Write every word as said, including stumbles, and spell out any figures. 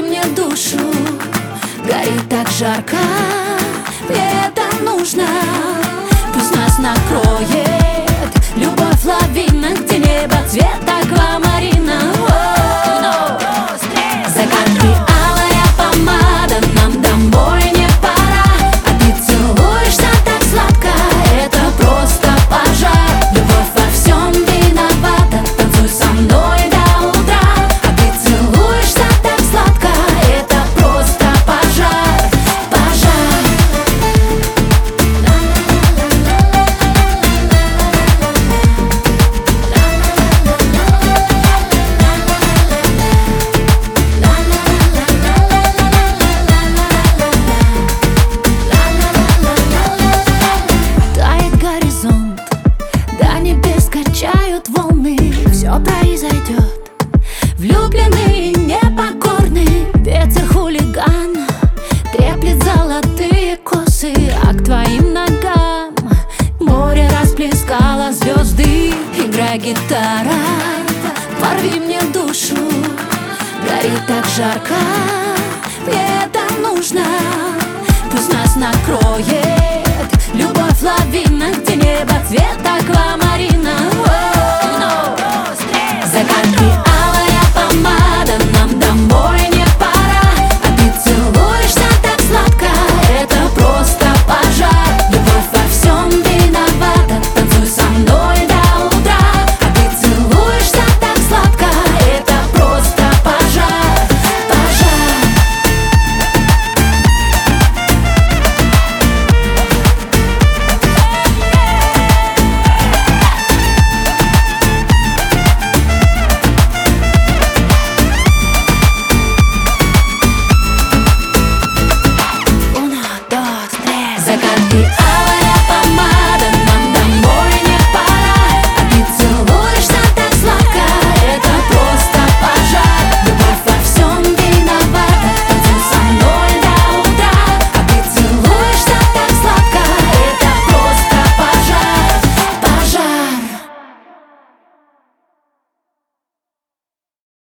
мне душу, горит так жарко, мне это нужно. Пусть нас накроет любовь лавина, где небо цвет аквамарина. Закатри алая помада, нам домой не пора, а ты целуешься так сладко, это просто пожар. Любовь во всем виновата, танцуй со мной до утра, а ты целуешься так сладко, это просто пожар, пожар. Тает горизонт, до небес качают волны, все произойдет. Влюбленные, непокорные, ветер хулиган треплет золотые косы, а к твоим ногам море расплескало звезды. Играй, гитара, порви мне душу, горит так жарко, мне это нужно. Пусть нас накроет любовь лавина, где небо цвет аквамарина. О,